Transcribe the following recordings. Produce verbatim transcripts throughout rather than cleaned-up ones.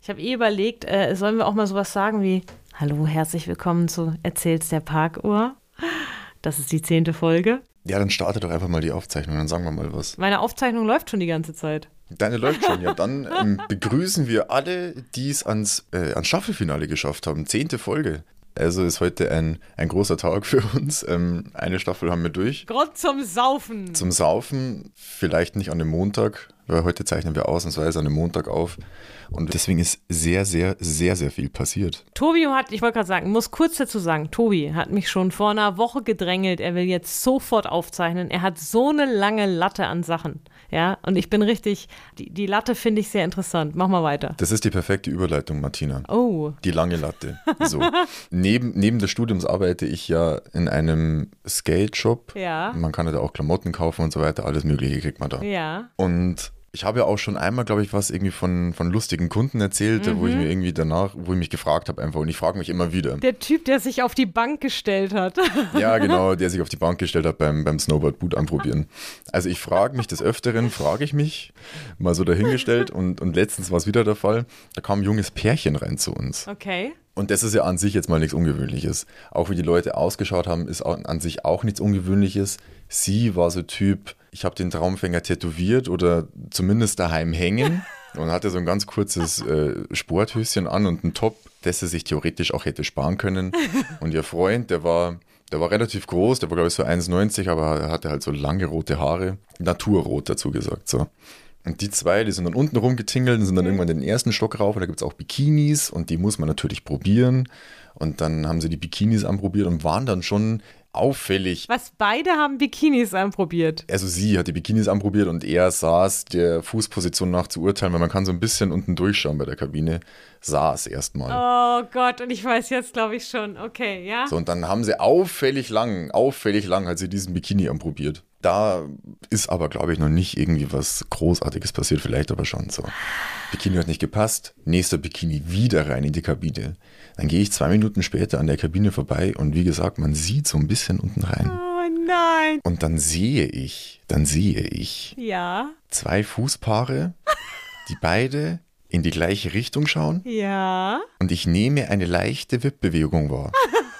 Ich habe eh überlegt, äh, sollen wir auch mal sowas sagen wie: Hallo, herzlich willkommen zu Erzähl's der Parkuhr. Das ist die zehnte Folge. Ja, dann starte doch einfach mal die Aufzeichnung, dann sagen wir mal was. Meine Aufzeichnung läuft schon die ganze Zeit. Deine läuft schon, ja. Dann ähm, begrüßen wir alle, die es ans, äh, ans Staffelfinale geschafft haben. Zehnte Folge. Also ist heute ein, ein großer Tag für uns. Ähm, eine Staffel haben wir durch. Grund zum Saufen. Zum Saufen, vielleicht nicht an dem Montag, weil heute zeichnen wir ausnahmsweise an dem Montag auf. Und deswegen ist sehr, sehr, sehr, sehr viel passiert. Tobi hat, ich wollte gerade sagen, muss kurz dazu sagen, Tobi hat mich schon vor einer Woche gedrängelt, er will jetzt sofort aufzeichnen. Er hat so eine lange Latte an Sachen. Ja, und ich bin richtig, die, die Latte finde ich sehr interessant. Mach mal weiter. Das ist die perfekte Überleitung, Martina. Oh. Die lange Latte. So. neben, neben des Studiums arbeite ich ja in einem Skate-Shop. Ja. Man kann ja da auch Klamotten kaufen und so weiter. Alles Mögliche kriegt man da. Ja. Und ich habe ja auch schon einmal, glaube ich, was irgendwie von, von lustigen Kunden erzählt, mhm. wo ich mir irgendwie danach, wo ich mich gefragt habe einfach und ich frage mich immer wieder. Der Typ, der sich auf die Bank gestellt hat. Ja, genau, der sich auf die Bank gestellt hat beim, beim Snowboard-Boot anprobieren. Also ich frage mich des Öfteren, frage ich mich, mal so dahingestellt und, und letztens war es wieder der Fall, da kam ein junges Pärchen rein zu uns. Okay. Und das ist ja an sich jetzt mal nichts Ungewöhnliches. Auch wie die Leute ausgeschaut haben, ist an sich auch nichts Ungewöhnliches. Sie war so Typ, ich habe den Traumfänger tätowiert oder zumindest daheim hängen und hatte so ein ganz kurzes äh, Sporthöschen an und einen Top, das sie sich theoretisch auch hätte sparen können. Und ihr Freund, der war, der war relativ groß, der war glaube ich so eins neunzig, aber er hatte halt so lange rote Haare, naturrot dazu gesagt, so. Und die zwei, die sind dann unten rumgetingelt und sind dann irgendwann in den ersten Stock rauf und da gibt es auch Bikinis und die muss man natürlich probieren. Und dann haben sie die Bikinis anprobiert und waren dann schon auffällig. Was, beide haben Bikinis anprobiert? Also sie hat die Bikinis anprobiert und er saß der Fußposition nach zu urteilen, weil man kann so ein bisschen unten durchschauen bei der Kabine, saß erstmal. Oh Gott, und ich weiß jetzt, glaube ich, schon. Okay, ja. So, und dann haben sie auffällig lang, auffällig lang hat sie diesen Bikini anprobiert. Da ist aber, glaube ich, noch nicht irgendwie was Großartiges passiert, vielleicht aber schon so. Bikini hat nicht gepasst, nächster Bikini wieder rein in die Kabine. Dann gehe ich zwei Minuten später an der Kabine vorbei und wie gesagt, man sieht so ein bisschen unten rein. Oh nein. Und dann sehe ich, dann sehe ich Ja. zwei Fußpaare, die beide in die gleiche Richtung schauen. Ja. Und ich nehme eine leichte Wippbewegung wahr.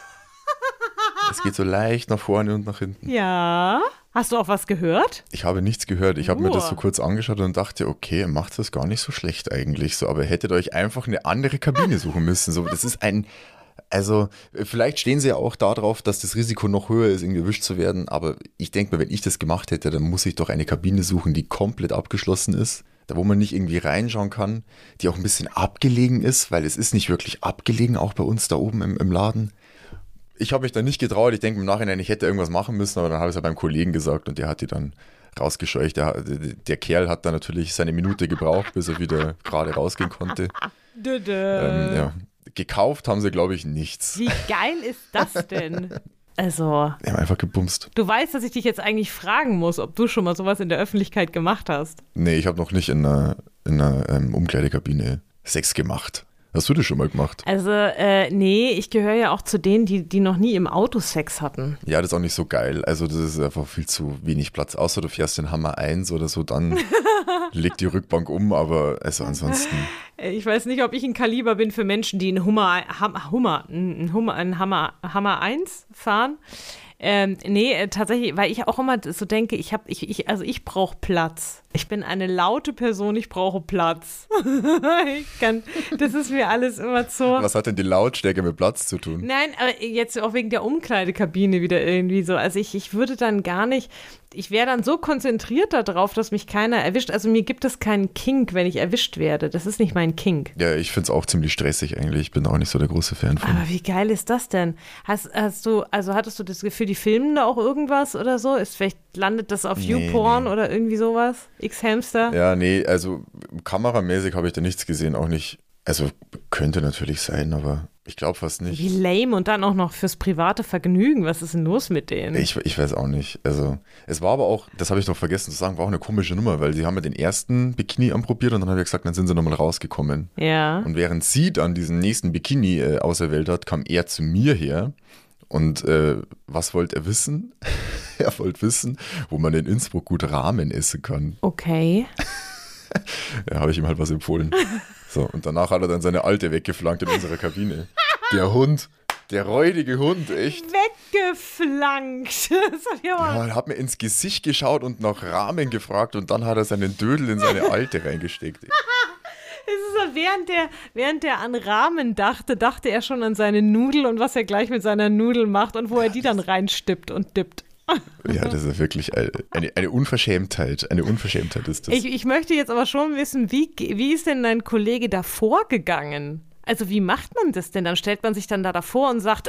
Es geht so leicht nach vorne und nach hinten. Ja. Hast du auch was gehört? Ich habe nichts gehört. Ich habe oh. mir das so kurz angeschaut und dachte, okay, ihr macht das gar nicht so schlecht eigentlich. So, aber ihr hättet euch einfach eine andere Kabine suchen müssen. So, das ist ein, also vielleicht stehen sie ja auch darauf, dass das Risiko noch höher ist, irgendwie erwischt zu werden. Aber ich denke mir, wenn ich das gemacht hätte, dann muss ich doch eine Kabine suchen, die komplett abgeschlossen ist. Da wo man nicht irgendwie reinschauen kann, die auch ein bisschen abgelegen ist, weil es ist nicht wirklich abgelegen, auch bei uns da oben im, im Laden. Ich habe mich da nicht getraut. Ich denke im Nachhinein, ich hätte irgendwas machen müssen, aber dann habe ich es ja beim Kollegen gesagt und der hat die dann rausgescheucht. Der, der Kerl hat dann natürlich seine Minute gebraucht, bis er wieder gerade rausgehen konnte. Dö, dö. Ähm, ja. Gekauft haben sie, glaube ich, nichts. Wie geil ist das denn? Also, die haben einfach gebumst. Du weißt, dass ich dich jetzt eigentlich fragen muss, ob du schon mal sowas in der Öffentlichkeit gemacht hast. Nee, ich habe noch nicht in einer, in einer ähm, Umkleidekabine Sex gemacht. Hast du das schon mal gemacht? Also, äh, nee, ich gehöre ja auch zu denen, die, die noch nie im Auto Sex hatten. Ja, das ist auch nicht so geil. Also, das ist einfach viel zu wenig Platz. Außer du fährst den Hammer eins oder so, dann legt die Rückbank um, aber also ansonsten. Ich weiß nicht, ob ich ein Kaliber bin für Menschen, die einen Hummer, Hum, Hummer, einen Hummer, einen Hammer, Hammer eins fahren. Ähm, nee, äh, tatsächlich, weil ich auch immer so denke, ich habe, ich, ich, also ich brauche Platz. Ich bin eine laute Person, ich brauche Platz. ich kann, das ist mir alles immer zu. Was hat denn die Lautstärke mit Platz zu tun? Nein, aber jetzt auch wegen der Umkleidekabine wieder irgendwie so. Also ich, ich würde dann gar nicht, ich wäre dann so konzentriert darauf, dass mich keiner erwischt. Also mir gibt es keinen Kink, wenn ich erwischt werde. Das ist nicht mein Kink. Ja, ich finde es auch ziemlich stressig eigentlich. Ich bin auch nicht so der große Fan von. Aber wie geil ist das denn? Hast, hast du, also hattest du das Gefühl, die filmen da auch irgendwas oder so? Ist vielleicht landet das auf nee, YouPorn nee. oder irgendwie sowas? X-Hamster? Ja, nee, also kameramäßig habe ich da nichts gesehen, auch nicht. Also könnte natürlich sein, aber ich glaube fast nicht. Wie lame und dann auch noch fürs private Vergnügen. Was ist denn los mit denen? Ich, ich weiß auch nicht. Also es war aber auch, das habe ich noch vergessen zu sagen, war auch eine komische Nummer, weil sie haben ja den ersten Bikini anprobiert und dann habe ich gesagt, dann sind sie nochmal rausgekommen. Ja. Und während sie dann diesen nächsten Bikini äh, auserwählt hat, kam er zu mir her. Und äh, was wollte er wissen? Er wollte wissen, wo man in Innsbruck gut Ramen essen kann. Okay. Da habe ich ihm halt was empfohlen. So, und danach hat er dann seine Alte weggeflankt in unserer Kabine. Der Hund, der räudige Hund, echt. Weggeflankt. Das hab ich aber Ja, er hat mir ins Gesicht geschaut und nach Rahmen gefragt und dann hat er seinen Dödel in seine Alte reingesteckt. Es ist so, während der, während der an Ramen dachte, dachte er schon an seine Nudel und was er gleich mit seiner Nudel macht und wo er die dann reinstippt und dippt. Ja, das ist wirklich eine, eine, eine Unverschämtheit. Eine Unverschämtheit ist das. Ich, ich möchte jetzt aber schon wissen, wie, wie ist denn dein Kollege da vorgegangen? Also wie macht man das denn? Dann stellt man sich dann da davor und sagt,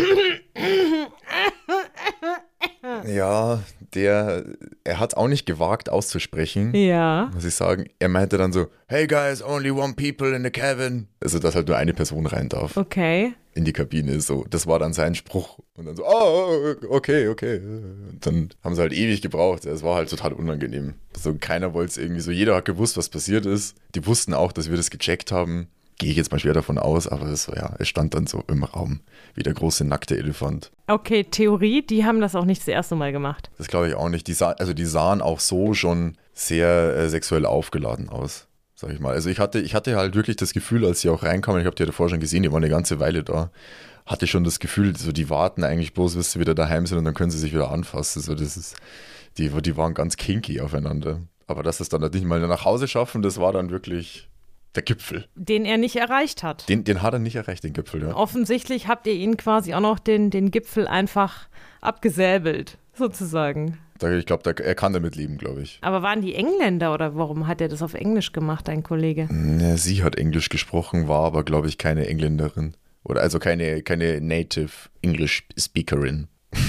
Ja, der, er hat auch nicht gewagt auszusprechen, ja. muss ich sagen. Er meinte dann so, hey guys, only one people in the cabin. Also, dass halt nur eine Person rein darf Okay. in die Kabine. So, das war dann sein Spruch. Und dann so, oh, okay, okay. Und dann haben sie halt ewig gebraucht. Es war halt total unangenehm. So, keiner wollte es irgendwie so. Jeder hat gewusst, was passiert ist. Die wussten auch, dass wir das gecheckt haben. Gehe ich jetzt mal schwer davon aus, aber es, ja, es stand dann so im Raum, wie der große nackte Elefant. Okay, Theorie, die haben das auch nicht das erste Mal gemacht. Das glaube ich auch nicht. Die, sah, also die sahen auch so schon sehr äh, sexuell aufgeladen aus, sag ich mal. Also ich hatte, ich hatte halt wirklich das Gefühl, als sie auch reinkamen, ich habe die ja davor schon gesehen, die waren eine ganze Weile da, hatte schon das Gefühl, so die warten eigentlich bloß, bis sie wieder daheim sind und dann können sie sich wieder anfassen. So, das ist, die, die waren ganz kinky aufeinander. Aber dass es dann nicht mal nach Hause schaffen, das war dann wirklich der Gipfel. Den er nicht erreicht hat. Den, den hat er nicht erreicht, den Gipfel, ja. Offensichtlich habt ihr ihn quasi auch noch den, den Gipfel einfach abgesäbelt, sozusagen. Ich glaube, er kann damit leben, glaube ich. Aber waren die Engländer oder warum hat er das auf Englisch gemacht, dein Kollege? Ja, sie hat Englisch gesprochen, war aber, glaube ich, keine Engländerin. Oder also keine, keine Native English Speakerin.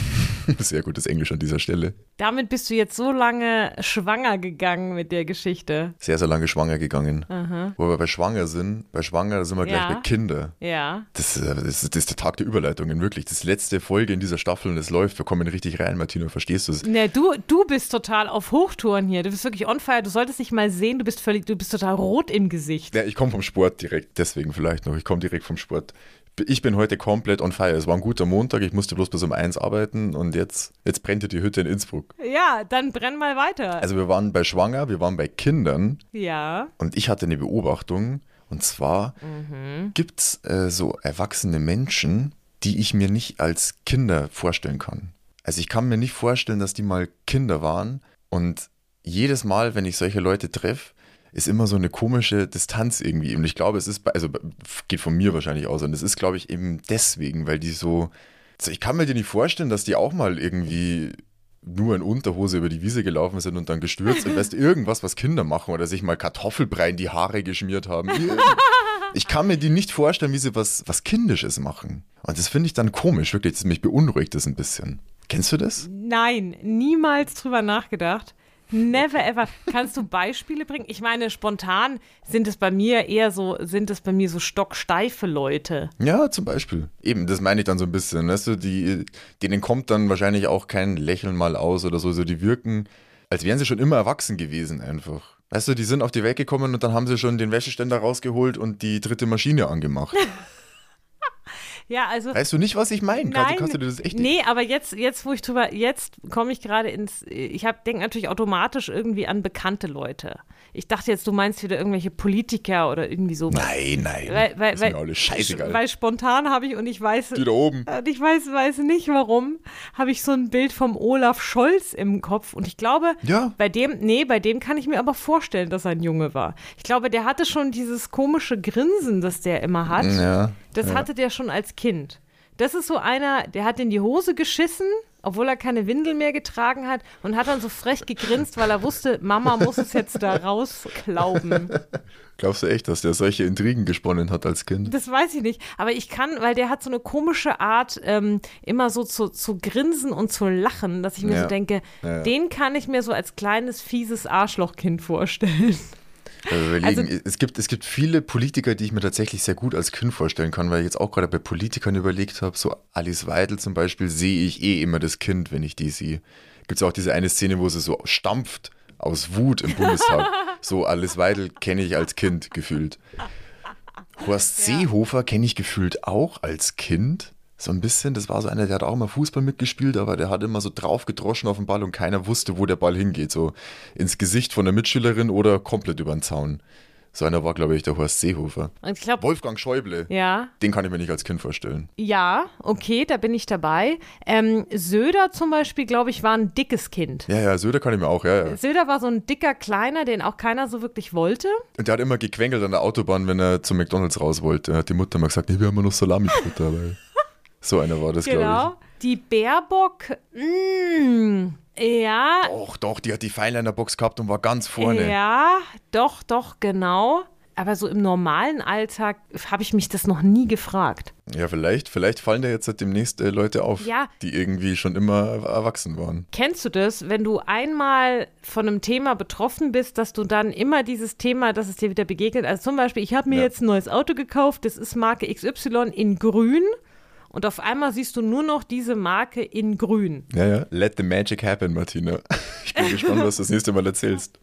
Sehr gutes Englisch an dieser Stelle. Damit bist du jetzt so lange schwanger gegangen mit der Geschichte. Sehr, sehr lange schwanger gegangen. Aha. Wo wir bei Schwanger sind, bei Schwanger sind wir gleich Ja. bei Kinder. Ja. Das, ist- das, ist- das ist der Tag der Überleitungen, wirklich. Das ist die letzte Folge in dieser Staffel und es läuft. Wir kommen richtig rein, Martina, verstehst du es? Ne, du, du bist total auf Hochtouren hier. Du bist wirklich on fire. Du solltest dich mal sehen. Du bist völlig, du bist total rot im Gesicht. Ja, ich komme vom Sport direkt, deswegen vielleicht noch. Ich komme direkt vom Sport. Ich bin heute komplett on fire. Es war ein guter Montag, ich musste bloß bis um eins arbeiten und jetzt, jetzt brennt die Hütte in Innsbruck. Ja, dann brenn mal weiter. Also wir waren bei Schwanger, wir waren bei Kindern ja. und ich hatte eine Beobachtung und zwar gibt es äh, so erwachsene Menschen, die ich mir nicht als Kinder vorstellen kann. Also ich kann mir nicht vorstellen, dass die mal Kinder waren und jedes Mal, wenn ich solche Leute treffe, ist immer so eine komische Distanz irgendwie. Und ich glaube, es ist, bei- also geht von mir wahrscheinlich aus. Und es ist, glaube ich, eben deswegen, weil die so, so, ich kann mir dir nicht vorstellen, dass die auch mal irgendwie nur in Unterhose über die Wiese gelaufen sind und dann gestürzt sind. Weißt du, irgendwas, was Kinder machen oder sich mal Kartoffelbrei in die Haare geschmiert haben. Irgend- Ich kann mir die nicht vorstellen, wie sie was, was Kindisches machen. Und das finde ich dann komisch, wirklich. Das mich beunruhigt das ein bisschen. Kennst du das? Nein, niemals drüber nachgedacht. Never ever. Kannst du Beispiele bringen? Ich meine, spontan sind es bei mir eher so, sind es bei mir so stocksteife Leute. Ja, zum Beispiel. Eben, das meine ich dann so ein bisschen. Weißt du, die, denen kommt dann wahrscheinlich auch kein Lächeln mal aus oder so. So, die wirken, als wären sie schon immer erwachsen gewesen einfach. Weißt du, die sind auf die Welt gekommen und dann haben sie schon den Wäscheständer rausgeholt und die dritte Maschine angemacht. Ja, also. Weißt du nicht, was ich meine? Kannst, Nein, kannst du dir das echt nicht? nee, aber jetzt, jetzt, wo ich drüber, jetzt komme ich gerade ins, ich denke natürlich automatisch irgendwie an bekannte Leute. Ich dachte jetzt, du meinst wieder irgendwelche Politiker oder irgendwie so. Nein, nein. Weil, weil, ist weil, mir alles scheißegal. weil spontan habe ich, und ich weiß, Die da oben. und ich weiß, weiß nicht warum, habe ich so ein Bild vom Olaf Scholz im Kopf. Und ich glaube, Ja. bei dem, nee, bei dem kann ich mir aber vorstellen, dass er ein Junge war. Ich glaube, der hatte schon dieses komische Grinsen, das der immer hat. Ja. Das ja. hatte der schon als Kind. Das ist so einer, der hat in die Hose geschissen, obwohl er keine Windel mehr getragen hat, und hat dann so frech gegrinst, weil er wusste, Mama muss es jetzt da rausklauben. Glaubst du echt, dass der solche Intrigen gesponnen hat als Kind? Das weiß ich nicht, aber ich kann, weil der hat so eine komische Art, ähm, immer so zu, zu grinsen und zu lachen, dass ich mir Ja. so denke, Ja, ja. den kann ich mir so als kleines, fieses Arschlochkind vorstellen. Also überlegen, Also- es, gibt, es gibt viele Politiker, die ich mir tatsächlich sehr gut als Kind vorstellen kann, weil ich jetzt auch gerade bei Politikern überlegt habe, so Alice Weidel zum Beispiel, sehe ich eh immer das Kind, wenn ich die sehe. Gibt es auch diese eine Szene, wo sie so stampft aus Wut im Bundestag. So Alice Weidel kenne ich als Kind gefühlt. Horst Ja. Seehofer kenne ich gefühlt auch als Kind. So ein bisschen, das war so einer, der hat auch mal Fußball mitgespielt, aber der hat immer so drauf gedroschen auf den Ball und keiner wusste, wo der Ball hingeht. So ins Gesicht von der Mitschülerin oder komplett über den Zaun. So einer war, glaube ich, der Horst Seehofer. Und ich glaube, Wolfgang Schäuble, ja, den kann ich mir nicht als Kind vorstellen. ja, okay, da bin ich dabei. Ähm, Söder zum Beispiel, glaube ich, war ein dickes Kind. Ja, ja, Söder kann ich mir auch, ja, ja. Söder war so ein dicker Kleiner, den auch keiner so wirklich wollte. Und der hat immer gequengelt an der Autobahn, wenn er zum McDonalds raus wollte. Da hat die Mutter mal gesagt, nee, wir haben ja noch Salami-Brot dabei. So einer war das, Genau. glaube Die Baerbock, mh, ja. ich. Doch, doch, die hat die Pfeile in der Box gehabt und war ganz vorne. Ja, doch, doch, genau. Aber so im normalen Alltag habe ich mich das noch nie gefragt. Ja, vielleicht, vielleicht fallen da jetzt halt demnächst äh, Leute auf, Ja. die irgendwie schon immer erwachsen waren. Kennst du das, wenn du einmal von einem Thema betroffen bist, dass du dann immer dieses Thema, dass es dir wieder begegnet? Also zum Beispiel, ich habe mir Ja. jetzt ein neues Auto gekauft, das ist Marke X Y in grün und auf einmal siehst du nur noch diese Marke in grün. Ja, ja. Let the magic happen, Martina. Ich bin gespannt, was du das nächste Mal erzählst.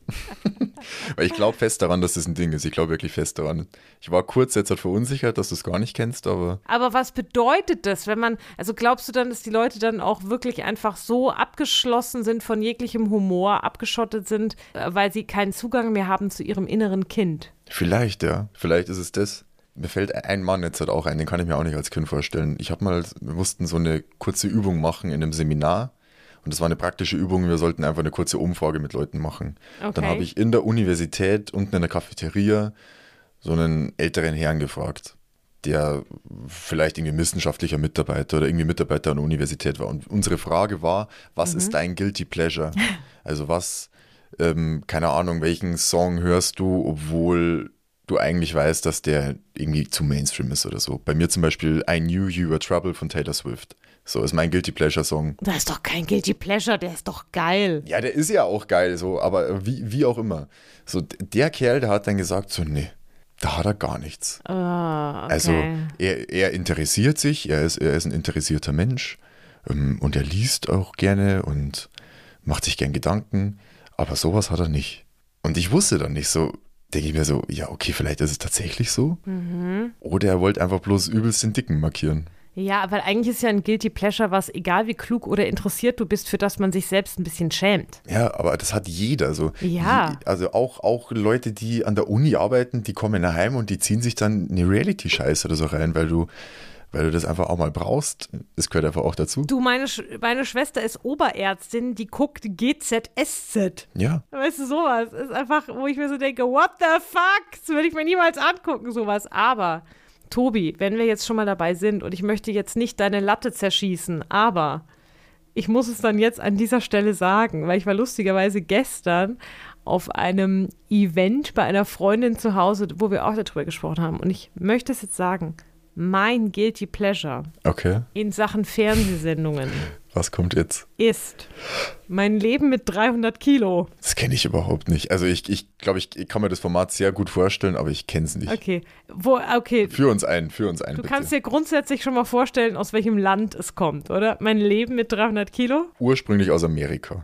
Weil ich glaube fest daran, dass das ein Ding ist. Ich glaube wirklich fest daran. Ich war kurz jetzt halt verunsichert, dass du es gar nicht kennst, aber Aber was bedeutet das, wenn man, also glaubst du dann, dass die Leute dann auch wirklich einfach so abgeschlossen sind von jeglichem Humor, abgeschottet sind, äh, weil sie keinen Zugang mehr haben zu ihrem inneren Kind? vielleicht, ja. Vielleicht ist es das. Mir fällt ein Mann jetzt halt auch ein, den kann ich mir auch nicht als Kind vorstellen. Ich habe mal, wir mussten so eine kurze Übung machen in einem Seminar. Und das war eine praktische Übung, wir sollten einfach eine kurze Umfrage mit Leuten machen. Okay. Dann habe ich in der Universität unten in der Cafeteria so einen älteren Herrn gefragt, der vielleicht irgendwie wissenschaftlicher Mitarbeiter oder irgendwie Mitarbeiter an der Universität war. Und unsere Frage war, was Mhm. ist dein Guilty Pleasure? Also was, ähm, keine Ahnung, welchen Song hörst du, obwohl du eigentlich weißt, dass der irgendwie zu Mainstream ist oder so. Bei mir zum Beispiel I Knew You Were Trouble von Taylor Swift. So ist mein Guilty Pleasure Song. Das ist doch kein Guilty Pleasure, der ist doch geil. Ja, der ist ja auch geil, so, aber wie, wie auch immer. So, der Kerl, der hat dann gesagt, so, nee, da hat er gar nichts. Ah, okay. Also, er, er interessiert sich, er ist, er ist ein interessierter Mensch ähm, und er liest auch gerne und macht sich gern Gedanken, aber sowas hat er nicht. Und ich wusste dann nicht so, denke ich mir so, ja, okay, vielleicht ist es tatsächlich so. Mhm. Oder er wollte einfach bloß übelst den Dicken markieren. Ja, weil eigentlich ist ja ein Guilty Pleasure was, egal wie klug oder interessiert du bist, für das man sich selbst ein bisschen schämt. Ja, aber das hat jeder so. Ja. Je- Also auch, auch Leute, die an der Uni arbeiten, die kommen daheim und die ziehen sich dann eine Reality-Scheiße oder so rein, weil du, weil du das einfach auch mal brauchst. Das gehört einfach auch dazu. Du, meine, Sch meine Schwester ist Oberärztin, die guckt G Z S Z. Ja. Weißt du, sowas ist einfach, wo ich mir so denke, what the fuck? Das würde ich mir niemals angucken, sowas. Aber, Tobi, wenn wir jetzt schon mal dabei sind und ich möchte jetzt nicht deine Latte zerschießen, aber ich muss es dann jetzt an dieser Stelle sagen, weil ich war lustigerweise gestern auf einem Event bei einer Freundin zu Hause, wo wir auch darüber gesprochen haben. Und ich möchte es jetzt sagen, mein Guilty Pleasure Okay. in Sachen Fernsehsendungen Was kommt jetzt? ist mein Leben mit dreihundert Kilo. Das kenne ich überhaupt nicht. Also ich, ich glaube, ich, ich kann mir das Format sehr gut vorstellen, aber ich kenne es nicht. Okay, wo, okay, Führ uns ein, führ uns ein, du bitte. kannst dir grundsätzlich schon mal vorstellen, aus welchem Land es kommt, oder? Mein Leben mit dreihundert Kilo? Ursprünglich aus Amerika.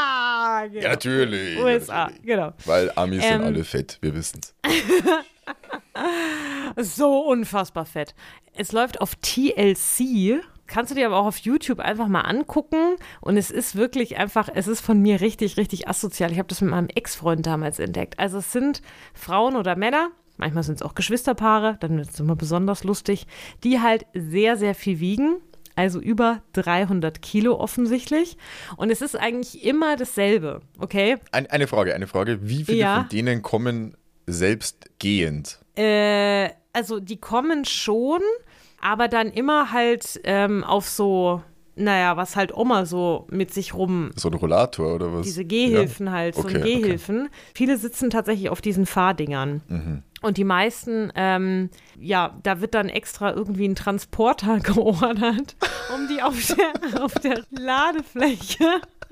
Ja, genau. Ja, natürlich. U S A, ja, natürlich. genau. Weil Amis Ähm. sind alle fett, wir wissen es. So unfassbar fett. Es läuft auf T L C. Kannst du dir aber auch auf YouTube einfach mal angucken. Und es ist wirklich einfach, es ist von mir richtig, richtig asozial. Ich habe das mit meinem Ex-Freund damals entdeckt. Also es sind Frauen oder Männer, manchmal sind es auch Geschwisterpaare, dann wird es immer besonders lustig, die halt sehr, sehr viel wiegen. Also über dreihundert Kilo offensichtlich. Und es ist eigentlich immer dasselbe, okay? Ein, eine Frage, eine Frage. Wie viele Ja. von denen kommen selbst gehend? Äh, also die kommen schon, aber dann immer halt ähm, auf so, naja, was halt Oma so mit sich rum, So ein Rollator oder was? diese Gehhilfen Ja. halt, so Okay, Gehhilfen. Viele sitzen tatsächlich auf diesen Fahrdingern. Mhm. Und die meisten, ähm, ja, da wird dann extra irgendwie ein Transporter geordert, um die auf der, auf der Ladefläche.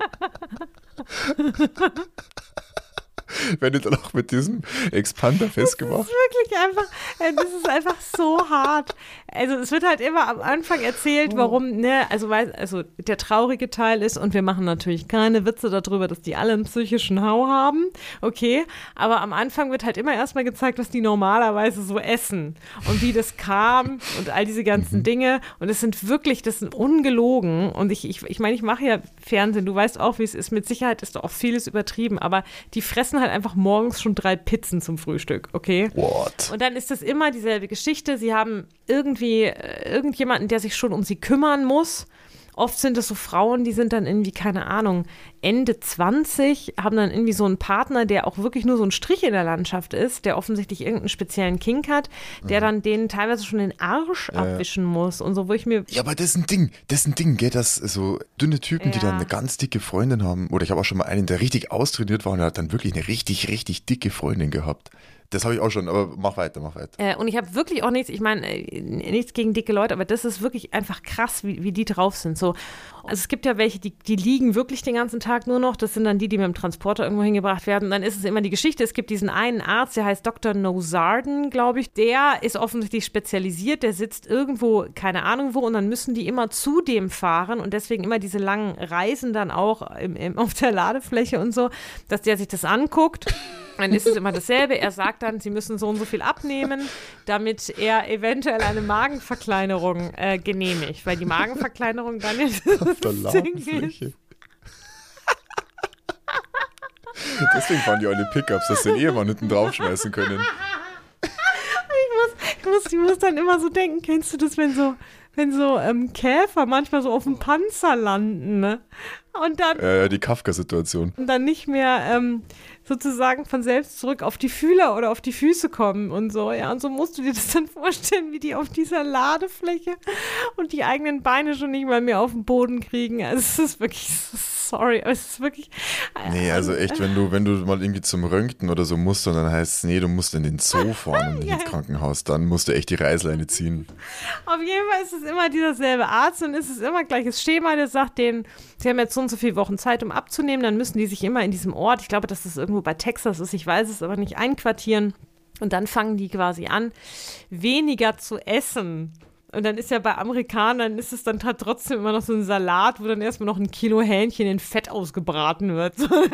Werden die dann auch mit diesem Expander festgemacht? Wirklich einfach, äh, das ist einfach so hart. Also es wird halt immer am Anfang erzählt, warum, ne, also, weil, also der traurige Teil ist, und wir machen natürlich keine Witze darüber, dass die alle einen psychischen Hau haben, okay, aber am Anfang wird halt immer erstmal gezeigt, was die normalerweise so essen und wie das kam und all diese ganzen Mhm. Dinge, und es sind wirklich, das sind ungelogen, und ich, ich, ich meine, ich mache ja Fernsehen, du weißt auch, wie es ist, mit Sicherheit ist da auch vieles übertrieben, aber die fressen essen halt einfach morgens schon drei Pizzen zum Frühstück, okay? What? Und dann ist das immer dieselbe Geschichte. Sie haben irgendwie äh, irgendjemanden, der sich schon um sie kümmern muss. Oft sind es so Frauen, die sind dann irgendwie, keine Ahnung, Ende zwanzig, haben dann irgendwie so einen Partner, der auch wirklich nur so ein Strich in der Landschaft ist, der offensichtlich irgendeinen speziellen Kink hat, der mhm. dann denen teilweise schon den Arsch ja. abwischen muss und so, wo ich mir... Ja, aber das ist ein Ding, das ist ein Ding, gell, dass so dünne Typen, ja. die dann eine ganz dicke Freundin haben, oder ich habe auch schon mal einen, der richtig austrainiert war und der hat dann wirklich eine richtig, richtig dicke Freundin gehabt. Das habe ich auch schon, aber mach weiter, mach weiter. Äh, und ich habe wirklich auch nichts, ich meine, äh, nichts gegen dicke Leute, aber das ist wirklich einfach krass, wie, wie die drauf sind. So. Also es gibt ja welche, die, die liegen wirklich den ganzen Tag nur noch. Das sind dann die, die mit dem Transporter irgendwo hingebracht werden. Und dann ist es immer die Geschichte, es gibt diesen einen Arzt, der heißt Doktor Nozarden, glaube ich. Der ist offensichtlich spezialisiert, der sitzt irgendwo, keine Ahnung wo, und dann müssen die immer zu dem fahren und deswegen immer diese langen Reisen dann auch im, im, auf der Ladefläche und so, dass der sich das anguckt. Dann ist es immer dasselbe. Er sagt dann, sie müssen so und so viel abnehmen, damit er eventuell eine Magenverkleinerung äh, genehmigt. Weil die Magenverkleinerung dann jetzt auf der Ladefläche. Deswegen fahren die alle Pickups, dass sie den Ehemann hinten draufschmeißen können. Ich muss, ich, muss, ich muss dann immer so denken, kennst du das, wenn so, wenn so ähm, Käfer manchmal so auf dem Panzer landen, ne? Und dann, äh, die Kafka-Situation. Und dann nicht mehr ähm, sozusagen von selbst zurück auf die Fühler oder auf die Füße kommen und so, ja. Und so musst du dir das dann vorstellen, wie die auf dieser Ladefläche und die eigenen Beine schon nicht mal mehr auf den Boden kriegen. Also es ist wirklich, sorry, aber es ist wirklich... Äh, nee, also echt, wenn du, wenn du mal irgendwie zum Röntgen oder so musst und dann heißt es, nee, du musst in den Zoo fahren und nicht ja. ins Krankenhaus, dann musst du echt die Reißleine ziehen. Auf jeden Fall ist es immer dieser selbe Arzt und es ist immer gleiches Schema, der sagt denen, sie haben jetzt so und so viele Wochen Zeit, um abzunehmen, dann müssen die sich immer in diesem Ort, ich glaube, dass das irgendwo bei Texas ist, ich weiß es aber nicht, einquartieren und dann fangen die quasi an, weniger zu essen. Und dann ist ja bei Amerikanern, ist es dann trotzdem immer noch so ein Salat, wo dann erstmal noch ein Kilo Hähnchen in Fett ausgebraten wird.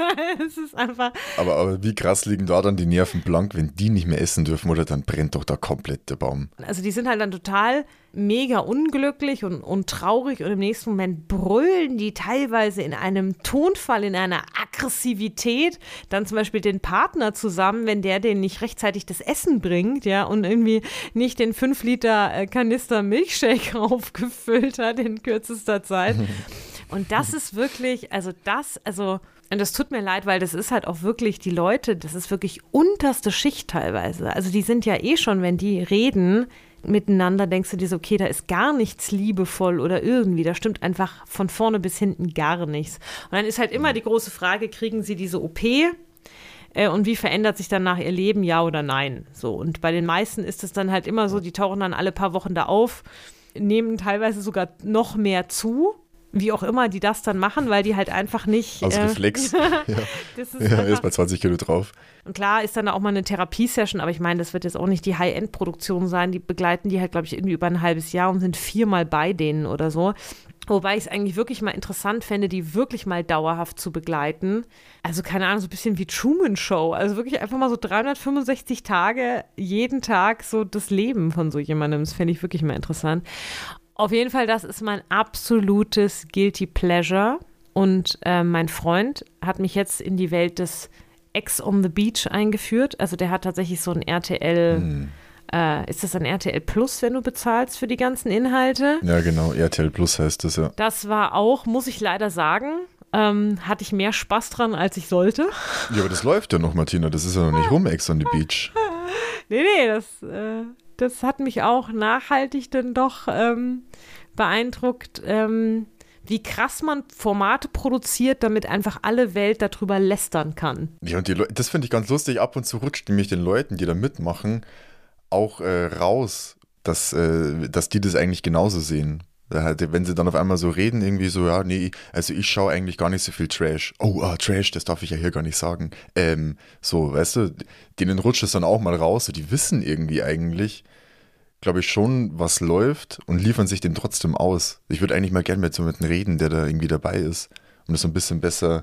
Es ist einfach... Aber, aber wie krass liegen da dann die Nerven blank, wenn die nicht mehr essen dürfen, oder dann brennt doch da komplett der Baum. Also die sind halt dann total mega unglücklich und, und traurig und im nächsten Moment brüllen die teilweise in einem Tonfall, in einer Aggressivität, dann zum Beispiel den Partner zusammen, wenn der denen nicht rechtzeitig das Essen bringt, ja, und irgendwie nicht den fünf Liter Kanister Milchshake aufgefüllt hat in kürzester Zeit. Und das ist wirklich, also das, also, und das tut mir leid, weil das ist halt auch wirklich die Leute, das ist wirklich unterste Schicht teilweise. Also die sind ja eh schon, wenn die reden miteinander, denkst du dir so, okay, da ist gar nichts liebevoll oder irgendwie, da stimmt einfach von vorne bis hinten gar nichts. Und dann ist halt immer die große Frage, kriegen sie diese O P? Äh, und wie verändert sich danach ihr Leben, ja oder nein? So, und bei den meisten ist es dann halt immer so, die tauchen dann alle paar Wochen da auf, nehmen teilweise sogar noch mehr zu, wie auch immer die das dann machen, weil die halt einfach nicht... Aus Reflex. Äh, ja, das ist ja erst bei zwanzig Kilo drauf. Und klar ist dann auch mal eine Therapiesession, aber ich meine, das wird jetzt auch nicht die High-End-Produktion sein. Die begleiten die halt, glaube ich, irgendwie über ein halbes Jahr und sind viermal bei denen oder so. Wobei ich es eigentlich wirklich mal interessant fände, die wirklich mal dauerhaft zu begleiten. Also keine Ahnung, so ein bisschen wie Truman Show. Also wirklich einfach mal so dreihundertfünfundsechzig Tage, jeden Tag so das Leben von so jemandem. Das fände ich wirklich mal interessant. Auf jeden Fall, das ist mein absolutes Guilty Pleasure. Und äh, mein Freund hat mich jetzt in die Welt des Ex on the Beach eingeführt. Also der hat tatsächlich so ein R T L, hm. äh, ist das ein R T L Plus, wenn du bezahlst für die ganzen Inhalte? Ja, genau, R T L Plus heißt das, ja. Das war auch, muss ich leider sagen, ähm, hatte ich mehr Spaß dran, als ich sollte. Ja, aber das läuft ja noch, Martina, das ist ja noch nicht rum, Ex on the Beach. nee, nee, das... Äh Das hat mich auch nachhaltig dann doch ähm, beeindruckt, ähm, wie krass man Formate produziert, damit einfach alle Welt darüber lästern kann. Ja, und die Le- das finde ich ganz lustig. Ab und zu rutscht nämlich den Leuten, die da mitmachen, auch äh, raus, dass, äh, dass die das eigentlich genauso sehen. Wenn sie dann auf einmal so reden, irgendwie so, ja, nee, also ich schaue eigentlich gar nicht so viel Trash. Oh, ah, Trash, das darf ich ja hier gar nicht sagen. Ähm, so, weißt du, denen rutscht es dann auch mal raus. So, die wissen irgendwie eigentlich, glaube ich, schon, was läuft und liefern sich dem trotzdem aus. Ich würde eigentlich mal gerne mit so mit einem reden, der da irgendwie dabei ist, um das so ein bisschen besser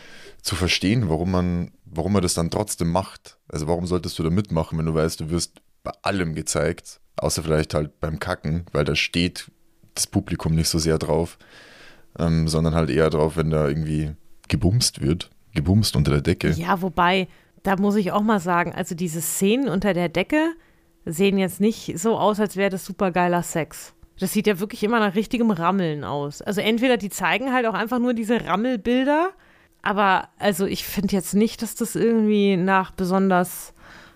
zu verstehen, warum man, warum man das dann trotzdem macht. Also warum solltest du da mitmachen, wenn du weißt, du wirst bei allem gezeigt, außer vielleicht halt beim Kacken, weil da steht das Publikum nicht so sehr drauf, ähm, sondern halt eher drauf, wenn da irgendwie gebumst wird, gebumst unter der Decke. Ja, wobei, da muss ich auch mal sagen, also diese Szenen unter der Decke sehen jetzt nicht so aus, als wäre das super geiler Sex. Das sieht ja wirklich immer nach richtigem Rammeln aus. Also entweder die zeigen halt auch einfach nur diese Rammelbilder, aber also ich finde jetzt nicht, dass das irgendwie nach besonders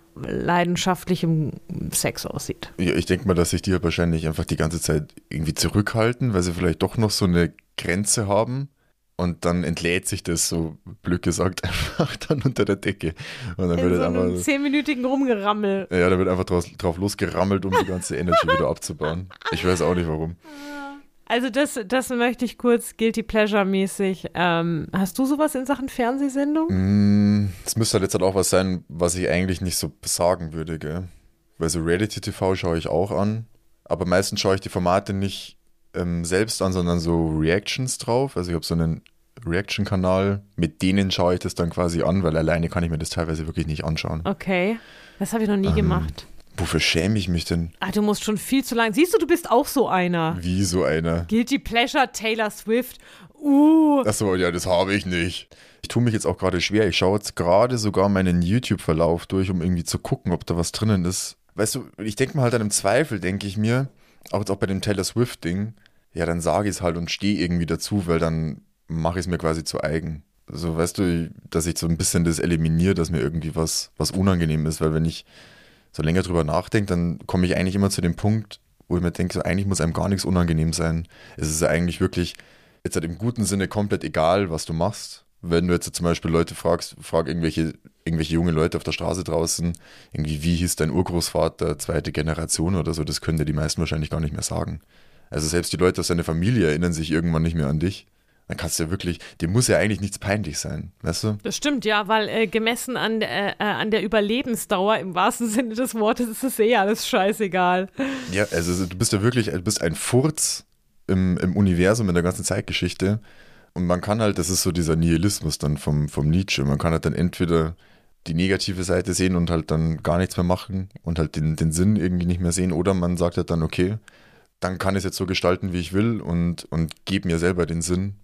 leidenschaftlichem Sex aussieht. Ja, ich denke mal, dass sich die halt wahrscheinlich einfach die ganze Zeit irgendwie zurückhalten, weil sie vielleicht doch noch so eine Grenze haben. Und dann entlädt sich das, so blöd gesagt, einfach dann unter der Decke. Und dann In wird so einfach, einem zehnminütigen Rumgerammel. Ja, da wird einfach draus, drauf losgerammelt, um die ganze Energy wieder abzubauen. Ich weiß auch nicht, warum. Also das, das möchte ich kurz Guilty Pleasure-mäßig. Ähm, hast du sowas in Sachen Fernsehsendung? Es mm, müsste halt jetzt halt auch was sein, was ich eigentlich nicht so sagen würde, gell? Weil so Reality-T V schaue ich auch an. Aber meistens schaue ich die Formate nicht ähm, selbst an, sondern so Reactions drauf. Also ich habe so einen Reaction-Kanal, mit denen schaue ich das dann quasi an, weil alleine kann ich mir das teilweise wirklich nicht anschauen. Okay, das habe ich noch nie ähm, gemacht. Wofür schäme ich mich denn? Ach, du musst schon viel zu lang. Siehst du, du bist auch so einer. Wie so einer? Guilty Pleasure, Taylor Swift. Uh. Achso, ja, das habe ich nicht. Ich tue mich jetzt auch gerade schwer. Ich schaue jetzt gerade sogar meinen YouTube-Verlauf durch, um irgendwie zu gucken, ob da was drinnen ist. Weißt du, ich denke mir halt dann im Zweifel, denke ich mir, auch jetzt auch bei dem Taylor Swift-Ding, ja, dann sage ich es halt und stehe irgendwie dazu, weil dann mache ich es mir quasi zu eigen. So, weißt du, dass ich so ein bisschen das eliminiere, dass mir irgendwie was, was unangenehm ist, weil wenn ich so länger drüber nachdenke, dann komme ich eigentlich immer zu dem Punkt, wo ich mir denke, so, eigentlich muss einem gar nichts unangenehm sein. Es ist ja eigentlich wirklich, jetzt halt im guten Sinne komplett egal, was du machst. Wenn du jetzt zum Beispiel Leute fragst, frag irgendwelche, irgendwelche junge Leute auf der Straße draußen, irgendwie, wie hieß dein Urgroßvater, zweite Generation oder so, das können dir die meisten wahrscheinlich gar nicht mehr sagen. Also selbst die Leute aus deiner Familie erinnern sich irgendwann nicht mehr an dich. Dann kannst du ja wirklich, dir muss ja eigentlich nichts peinlich sein, weißt du? Das stimmt, ja, weil äh, gemessen an, äh, äh, an der Überlebensdauer im wahrsten Sinne des Wortes ist es eh alles scheißegal. Ja, also du bist ja wirklich, du bist ein Furz im, im Universum, in der ganzen Zeitgeschichte. Und man kann halt, das ist so dieser Nihilismus dann vom, vom Nietzsche, man kann halt dann entweder die negative Seite sehen und halt dann gar nichts mehr machen und halt den, den Sinn irgendwie nicht mehr sehen, oder man sagt halt dann, okay, dann kann ich es jetzt so gestalten, wie ich will und, und gebe mir selber den Sinn.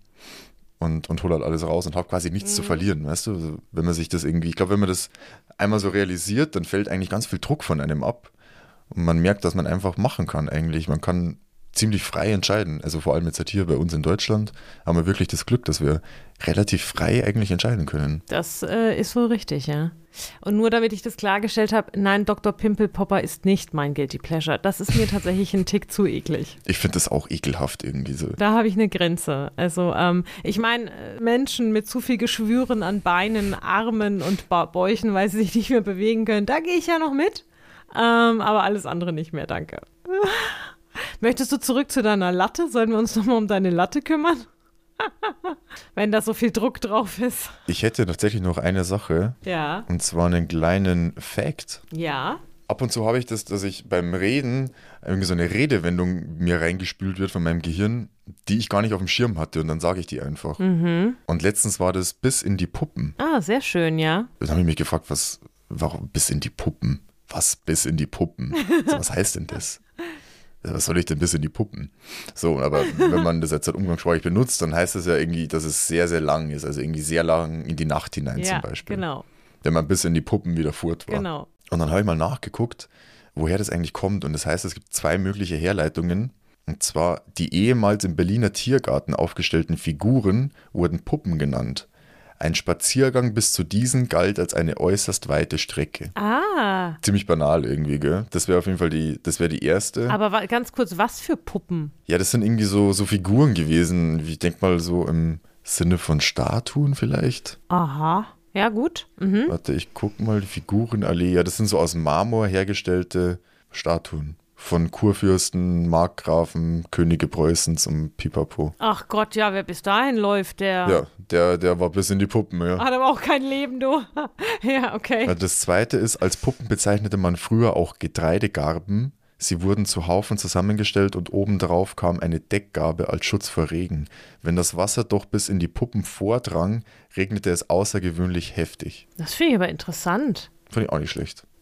Und, und hole halt alles raus und habe quasi nichts mhm. zu verlieren, weißt du? Also wenn man sich das irgendwie, ich glaube, wenn man das einmal so realisiert, dann fällt eigentlich ganz viel Druck von einem ab. Und man merkt, dass man einfach machen kann eigentlich. Man kann ziemlich frei entscheiden. Also vor allem jetzt halt hier bei uns in Deutschland haben wir wirklich das Glück, dass wir relativ frei eigentlich entscheiden können. Das äh, ist wohl richtig, ja. Und nur damit ich das klargestellt habe, nein, Doktor Pimpelpopper ist nicht mein Guilty Pleasure. Das ist mir tatsächlich ein Tick zu eklig. Ich finde das auch ekelhaft irgendwie so. Da habe ich eine Grenze. Also ähm, ich meine, Menschen mit zu viel Geschwüren an Beinen, Armen und ba- Bäuchen, weil sie sich nicht mehr bewegen können, da gehe ich ja noch mit. Ähm, aber alles andere nicht mehr, danke. Möchtest du zurück zu deiner Latte? Sollen wir uns nochmal um deine Latte kümmern? Wenn da so viel Druck drauf ist. Ich hätte tatsächlich noch eine Sache. Ja. Und zwar einen kleinen Fact. Ja. Ab und zu habe ich das, dass ich beim Reden irgendwie so eine Redewendung mir reingespült wird von meinem Gehirn, die ich gar nicht auf dem Schirm hatte, und dann sage ich die einfach. Mhm. Und letztens war das bis in die Puppen. Ah, sehr schön, ja. Dann habe ich mich gefragt, was, warum bis in die Puppen? Was bis in die Puppen? So, was heißt denn das? Was soll ich denn bis in die Puppen? So, aber wenn man das jetzt halt umgangssprachlich benutzt, dann heißt es ja irgendwie, dass es sehr, sehr lang ist. Also irgendwie sehr lang in die Nacht hinein ja, zum Beispiel. Genau. Wenn man bis in die Puppen wieder fort war. Genau. Und dann habe ich mal nachgeguckt, woher das eigentlich kommt. Und das heißt, es gibt zwei mögliche Herleitungen. Und zwar, die ehemals im Berliner Tiergarten aufgestellten Figuren wurden Puppen genannt. Ein Spaziergang bis zu diesen galt als eine äußerst weite Strecke. Ah. Ziemlich banal irgendwie, gell? Das wäre auf jeden Fall die, das wäre die erste. Aber wa- ganz kurz, was für Puppen? Ja, das sind irgendwie so, so Figuren gewesen, wie ich denke mal so im Sinne von Statuen vielleicht. Aha. Ja, gut. Mhm. Warte, ich guck mal, die Figurenallee. Ja, das sind so aus Marmor hergestellte Statuen. Von Kurfürsten, Markgrafen, Könige Preußens und Pipapo. Ach Gott, ja, wer bis dahin läuft, der Ja, der, der war bis in die Puppen, ja. hat aber auch kein Leben, du. Ja, okay. Das zweite ist, als Puppen bezeichnete man früher auch Getreidegarben. Sie wurden zu Haufen zusammengestellt und obendrauf kam eine Deckgarbe als Schutz vor Regen. Wenn das Wasser doch bis in die Puppen vordrang, regnete es außergewöhnlich heftig. Das finde ich aber interessant. Fand ich auch nicht schlecht.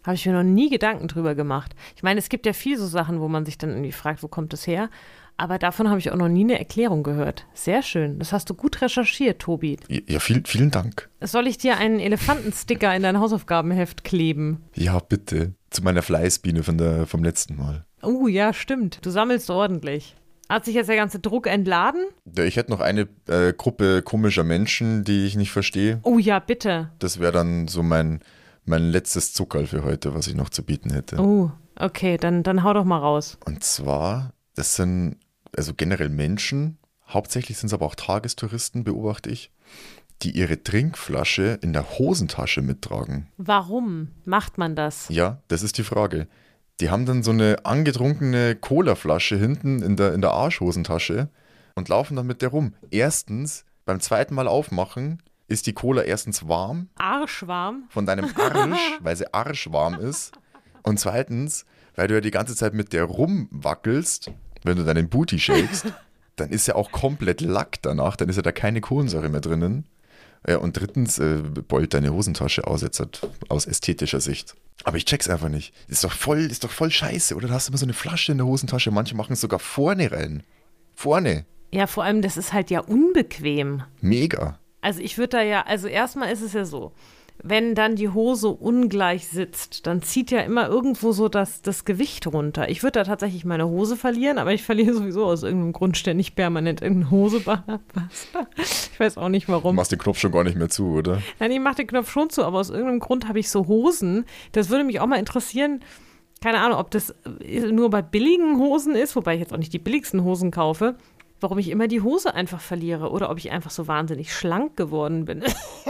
Habe ich mir noch nie Gedanken drüber gemacht. Ich meine, es gibt ja viel so Sachen, wo man sich dann irgendwie fragt, wo kommt das her? Aber davon habe ich auch noch nie eine Erklärung gehört. Sehr schön. Das hast du gut recherchiert, Tobi. Ja, viel, vielen Dank. Soll ich dir einen Elefantensticker in dein Hausaufgabenheft kleben? Ja, bitte. Zu meiner Fleißbiene von der, vom letzten Mal. Oh ja, stimmt. Du sammelst ordentlich. Hat sich jetzt der ganze Druck entladen? Ja, ich hätte noch eine äh, Gruppe komischer Menschen, die ich nicht verstehe. Oh ja, bitte. Das wäre dann so mein, mein letztes Zuckerl für heute, was ich noch zu bieten hätte. Oh, okay, dann, dann hau doch mal raus. Und zwar, das sind also generell Menschen, hauptsächlich sind es aber auch Tagestouristen, beobachte ich, die ihre Trinkflasche in der Hosentasche mittragen. Warum macht man das? Ja, das ist die Frage. Die haben dann so eine angetrunkene Colaflasche hinten in der, in der Arschhosentasche und laufen dann mit der rum. Erstens, beim zweiten Mal aufmachen, ist die Cola erstens warm. Arschwarm? Von deinem Arsch, weil sie arschwarm ist. Und zweitens, weil du ja die ganze Zeit mit der rumwackelst, wenn du deinen Booty shakest, dann ist ja auch komplett Lack danach, dann ist ja da keine Kohlensäure mehr drinnen. Ja, und drittens äh, beult deine Hosentasche aus, jetzt halt aus ästhetischer Sicht. Aber ich check's einfach nicht. Ist doch voll, ist doch voll scheiße, oder? Da hast du immer so eine Flasche in der Hosentasche, manche machen es sogar vorne rein. Vorne. Ja, vor allem, das ist halt ja unbequem. Mega. Also ich würde da ja, also erstmal ist es ja so, wenn dann die Hose ungleich sitzt, dann zieht ja immer irgendwo so das, das Gewicht runter. Ich würde da tatsächlich meine Hose verlieren, aber ich verliere sowieso aus irgendeinem Grund ständig permanent in eine Hose. Ich weiß auch nicht warum. Du machst den Knopf schon gar nicht mehr zu, oder? Nein, ich mache den Knopf schon zu, aber aus irgendeinem Grund habe ich so Hosen. Das würde mich auch mal interessieren, keine Ahnung, ob das nur bei billigen Hosen ist, wobei ich jetzt auch nicht die billigsten Hosen kaufe, warum ich immer die Hose einfach verliere oder ob ich einfach so wahnsinnig schlank geworden bin.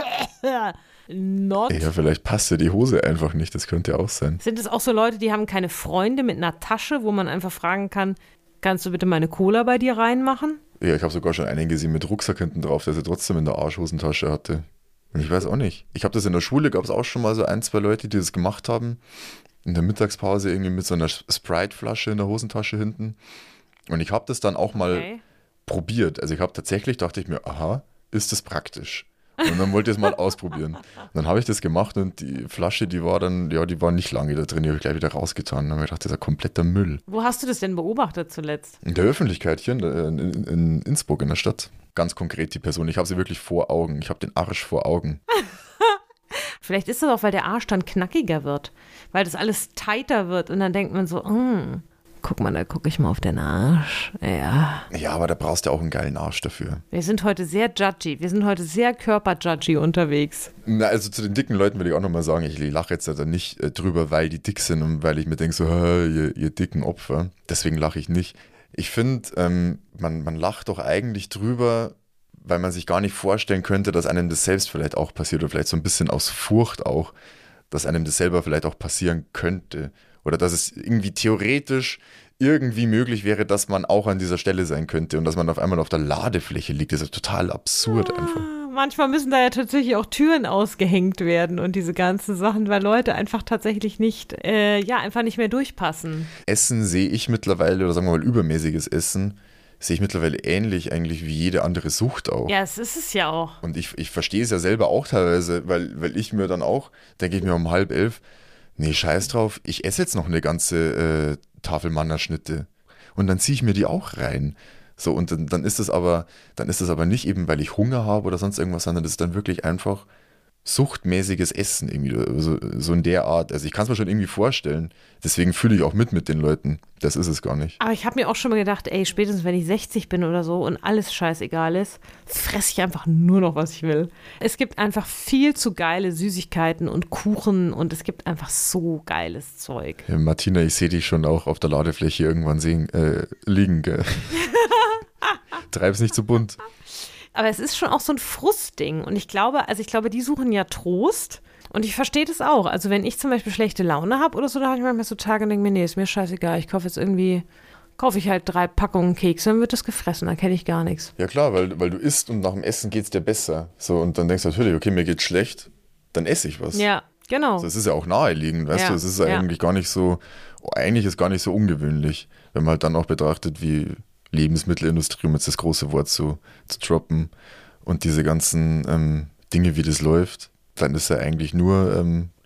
Not. Ja, vielleicht passt dir die Hose einfach nicht, das könnte auch sein. Sind es auch so Leute, die haben keine Freunde mit einer Tasche, wo man einfach fragen kann, kannst du bitte meine Cola bei dir reinmachen? Ja, ich habe sogar schon einen gesehen mit Rucksack hinten drauf, der sie trotzdem in der Arschhosentasche hatte. Und ich weiß auch nicht. Ich habe das in der Schule, gab es auch schon mal so ein, zwei Leute, die das gemacht haben. In der Mittagspause irgendwie mit so einer Sprite-Flasche in der Hosentasche hinten. Und ich habe das dann auch mal Okay. probiert. Also ich habe tatsächlich, dachte ich mir, aha, ist das praktisch. Und dann wollte ich es mal ausprobieren. Und dann habe ich das gemacht und die Flasche, die war dann, ja, die war nicht lange da drin, die habe ich gleich wieder rausgetan. Dann habe ich gedacht, das ist ja kompletter Müll. Wo hast du das denn beobachtet zuletzt? In der Öffentlichkeit hier in, in, in Innsbruck in der Stadt. Ganz konkret die Person. Ich habe sie wirklich vor Augen. Ich habe den Arsch vor Augen. Vielleicht ist das auch, weil der Arsch dann knackiger wird, weil das alles tighter wird und dann denkt man so, mm, guck mal, da gucke ich mal auf den Arsch. Ja. Ja, aber da brauchst du auch einen geilen Arsch dafür. Wir sind heute sehr judgy, wir sind heute sehr körperjudgy unterwegs. Na, also zu den dicken Leuten will ich auch nochmal sagen, ich lache jetzt also nicht äh, drüber, weil die dick sind und weil ich mir denke so, ihr, ihr dicken Opfer. Deswegen lache ich nicht. Ich finde, ähm, man, man lacht doch eigentlich drüber, weil man sich gar nicht vorstellen könnte, dass einem das selbst vielleicht auch passiert oder vielleicht so ein bisschen aus Furcht auch, dass einem das selber vielleicht auch passieren könnte. Oder dass es irgendwie theoretisch irgendwie möglich wäre, dass man auch an dieser Stelle sein könnte und dass man auf einmal auf der Ladefläche liegt. Das ist ja total absurd einfach. Manchmal müssen da ja tatsächlich auch Türen ausgehängt werden und diese ganzen Sachen, weil Leute einfach tatsächlich nicht, äh, ja, einfach nicht mehr durchpassen. Essen sehe ich mittlerweile, oder sagen wir mal übermäßiges Essen, sehe ich mittlerweile ähnlich eigentlich wie jede andere Sucht auch. Ja, es ist es ja auch. Und ich, ich verstehe es ja selber auch teilweise, weil, weil ich mir dann auch, denke ich mir um halb elf, nee, scheiß drauf, ich esse jetzt noch eine ganze äh, Tafel Mannerschnitte. Und dann ziehe ich mir die auch rein. So, und dann, dann ist es aber, dann ist es aber nicht eben, weil ich Hunger habe oder sonst irgendwas, sondern das ist dann wirklich einfach suchtmäßiges Essen irgendwie, so, so in der Art. Also ich kann es mir schon irgendwie vorstellen. Deswegen fühle ich auch mit mit den Leuten. Das ist es gar nicht. Aber ich habe mir auch schon mal gedacht, ey, spätestens wenn ich sechzig bin oder so und alles scheißegal ist, fresse ich einfach nur noch, was ich will. Es gibt einfach viel zu geile Süßigkeiten und Kuchen und es gibt einfach so geiles Zeug. Ja, Martina, ich sehe dich schon auch auf der Ladefläche irgendwann sehen, äh, liegen, gell? Treib's nicht zu bunt. Aber es ist schon auch so ein Frustding. Und ich glaube, also ich glaube, die suchen ja Trost. Und ich verstehe das auch. Also wenn ich zum Beispiel schlechte Laune habe oder so, da habe ich manchmal so Tage und denke mir, nee, ist mir scheißegal. Ich kaufe jetzt irgendwie, kaufe ich halt drei Packungen Kekse, dann wird das gefressen, dann kenne ich gar nichts. Ja klar, weil, weil du isst und nach dem Essen geht's dir besser. So, und dann denkst du natürlich, okay, mir geht's schlecht, dann esse ich was. Ja, genau. Das ist ja auch naheliegend, weißt Ja, du, es ist ja. eigentlich gar nicht so, eigentlich ist gar nicht so ungewöhnlich, wenn man halt dann auch betrachtet, wie Lebensmittelindustrie, um jetzt das große Wort zu, zu droppen, und diese ganzen ähm, Dinge, wie das läuft, dann ist ja eigentlich nur ähm,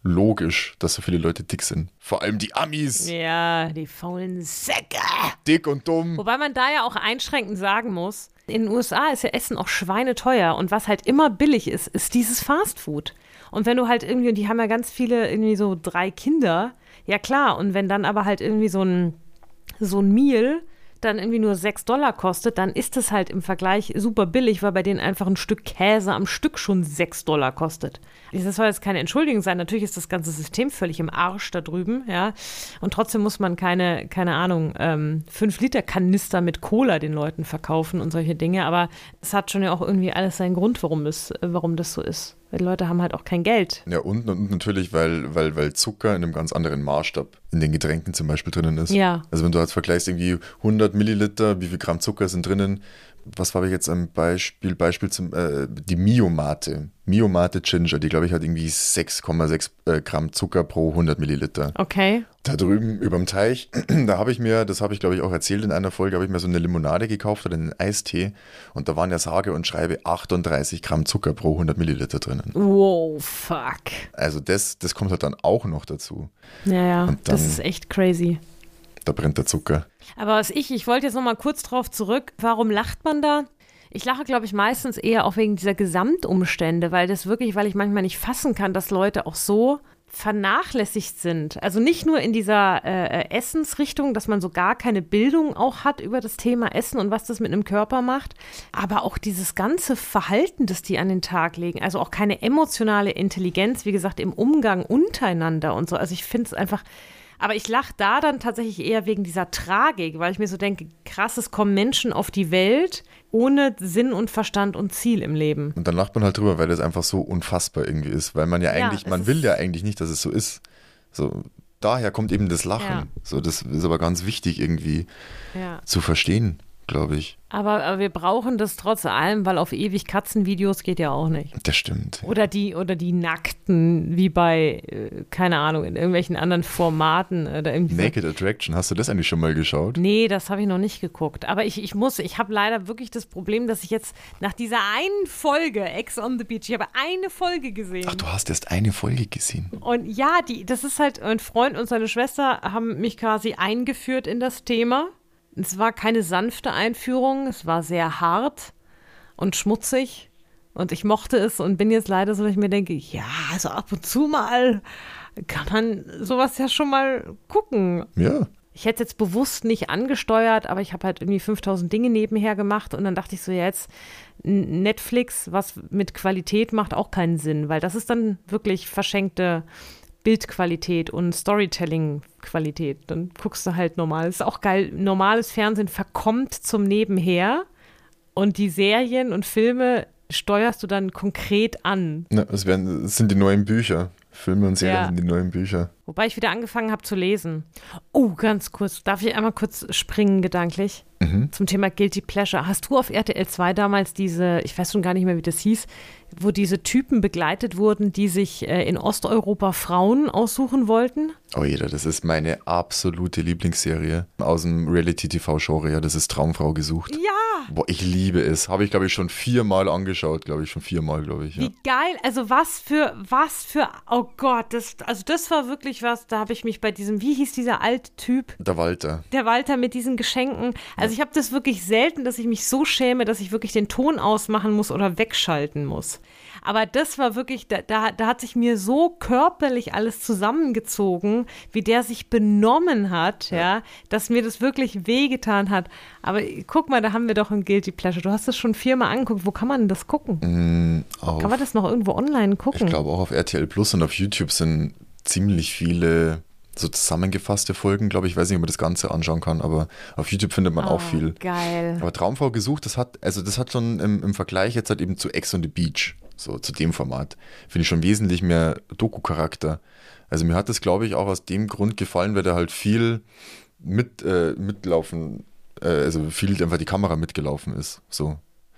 logisch, dass so viele Leute dick sind. Vor allem die Amis. Ja, die faulen Säcke. Dick und dumm. Wobei man da ja auch einschränkend sagen muss, in den U S A ist ja Essen auch schweineteuer und was halt immer billig ist, ist dieses Fastfood. Und wenn du halt irgendwie, und die haben ja ganz viele, irgendwie so drei Kinder, ja klar, und wenn dann aber halt irgendwie so ein, so ein Meal dann irgendwie nur sechs Dollar kostet, dann ist das halt im Vergleich super billig, weil bei denen einfach ein Stück Käse am Stück schon sechs Dollar kostet. Das soll jetzt keine Entschuldigung sein, natürlich ist das ganze System völlig im Arsch da drüben, ja, und trotzdem muss man keine, keine Ahnung, ähm, fünf Liter Kanister mit Cola den Leuten verkaufen und solche Dinge, aber es hat schon ja auch irgendwie alles seinen Grund, warum es, warum das so ist. Weil die Leute haben halt auch kein Geld. Ja, und, und natürlich, weil, weil, weil Zucker in einem ganz anderen Maßstab in den Getränken zum Beispiel drinnen ist. Ja. Also wenn du jetzt vergleichst, irgendwie hundert Milliliter, wie viel Gramm Zucker sind drinnen, was war ich jetzt ein Beispiel, Beispiel zum, äh, die Mio Mate. Mio Mate Ginger, die glaube ich hat irgendwie sechs Komma sechs äh, Gramm Zucker pro hundert Milliliter. Okay. Da drüben überm Teich, da habe ich mir, das habe ich glaube ich auch erzählt in einer Folge, habe ich mir so eine Limonade gekauft oder einen Eistee und da waren ja sage und schreibe achtunddreißig Gramm Zucker pro hundert Milliliter drinnen. Wow, fuck. Also das, das kommt halt dann auch noch dazu. Ja, ja, Und dann- das ist echt crazy. Da brennt der Zucker. Aber was ich, ich wollte jetzt noch mal kurz drauf zurück, warum lacht man da? Ich lache, glaube ich, meistens eher auch wegen dieser Gesamtumstände, weil das wirklich, weil ich manchmal nicht fassen kann, dass Leute auch so vernachlässigt sind. Also nicht nur in dieser äh, Essensrichtung, dass man so gar keine Bildung auch hat über das Thema Essen und was das mit einem Körper macht, aber auch dieses ganze Verhalten, das die an den Tag legen. Also auch keine emotionale Intelligenz, wie gesagt, im Umgang untereinander und so. Also ich finde es einfach... Aber ich lache da dann tatsächlich eher wegen dieser Tragik, weil ich mir so denke, krass, es kommen Menschen auf die Welt ohne Sinn und Verstand und Ziel im Leben. Und dann lacht man halt drüber, weil das einfach so unfassbar irgendwie ist. Weil man ja Ja, eigentlich, es man ist- will ja eigentlich nicht, dass es so ist. So, daher kommt eben das Lachen. Ja. So, das ist aber ganz wichtig irgendwie Ja. zu verstehen, glaube ich. Aber, aber wir brauchen das trotz allem, weil auf ewig Katzenvideos geht ja auch nicht. Das stimmt. Oder die, oder die Nackten, wie bei, äh, keine Ahnung, in irgendwelchen anderen Formaten. Oder irgendwie so. Naked Attraction, hast du das eigentlich schon mal geschaut? Nee, das habe ich noch nicht geguckt. Aber ich, ich muss, ich habe leider wirklich das Problem, dass ich jetzt nach dieser einen Folge, Ex on the Beach, ich habe eine Folge gesehen. Ach, du hast erst eine Folge gesehen. Und ja, die, das ist halt, ein Freund und seine Schwester haben mich quasi eingeführt in das Thema. Es war keine sanfte Einführung, es war sehr hart und schmutzig. Und ich mochte es und bin jetzt leider so, dass ich mir denke, ja, also ab und zu mal kann man sowas ja schon mal gucken. Ja. Ich hätte es jetzt bewusst nicht angesteuert, aber ich habe halt irgendwie fünftausend Dinge nebenher gemacht und dann dachte ich so, ja, jetzt N- Netflix, was mit Qualität macht, auch keinen Sinn, weil das ist dann wirklich verschenkte Bildqualität und Storytelling-Qualität. Dann guckst du halt normal. Das ist auch geil. Normales Fernsehen verkommt zum Nebenher und die Serien und Filme steuerst du dann konkret an. Na, es, werden, es sind die neuen Bücher. Filme und Serien Ja. sind die neuen Bücher. Wobei ich wieder angefangen habe zu lesen. Oh, ganz kurz. Darf ich einmal kurz springen gedanklich? Mhm. Zum Thema Guilty Pleasure. Hast du auf R T L zwei damals diese, ich weiß schon gar nicht mehr, wie das hieß, wo diese Typen begleitet wurden, die sich äh, in Osteuropa Frauen aussuchen wollten? Oh jeder, das ist meine absolute Lieblingsserie aus dem Reality-T V-Genre. Ja, das ist Traumfrau gesucht. Ja! Boah, ich liebe es. Habe ich, glaube ich, schon viermal angeschaut, glaube ich, schon viermal, glaube ich. Ja. Wie geil, also was für, was für, oh Gott, das, also das war wirklich was, da habe ich mich bei diesem, wie hieß dieser alte Typ? Der Walter. Der Walter mit diesen Geschenken. Also ich habe das wirklich selten, dass ich mich so schäme, dass ich wirklich den Ton ausmachen muss oder wegschalten muss. Aber das war wirklich, da, da, da hat sich mir so körperlich alles zusammengezogen, wie der sich benommen hat, ja, ja dass mir das wirklich wehgetan hat. Aber guck mal, da haben wir doch ein Guilty Pleasure. Du hast das schon viermal angeguckt. Wo kann man denn das gucken? Mm, auf, kann man das noch irgendwo online gucken? Ich glaube auch auf R T L Plus und auf YouTube sind ziemlich viele so zusammengefasste Folgen, glaube ich. Ich weiß nicht, ob man das Ganze anschauen kann, aber auf YouTube findet man oh, auch viel. Geil. Aber Traumfrau gesucht, das hat, also das hat schon im, im Vergleich jetzt halt eben zu Ex on the Beach, so zu dem Format, finde ich schon wesentlich mehr Doku-Charakter. Also mir hat das, glaube ich, auch aus dem Grund gefallen, weil da halt viel mit, äh, mitlaufen, äh, also viel einfach die Kamera mitgelaufen ist, so.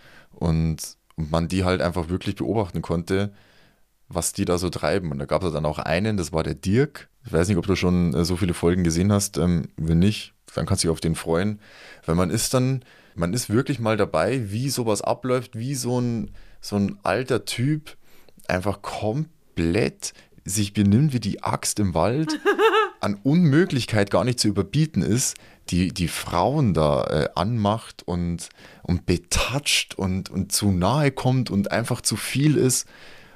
Und, und man die halt einfach wirklich beobachten konnte, was die da so treiben. Und da gab es dann auch einen, das war der Dirk. Ich weiß nicht, ob du schon äh, so viele Folgen gesehen hast. Ähm, wenn nicht, dann kannst du dich auf den freuen. Weil man ist dann, man ist wirklich mal dabei, wie sowas abläuft, wie so ein, so ein alter Typ einfach komplett sich benimmt wie die Axt im Wald, an Unmöglichkeit gar nicht zu überbieten ist, die, die Frauen da äh, anmacht und, und betatscht und, und zu nahe kommt und einfach zu viel ist.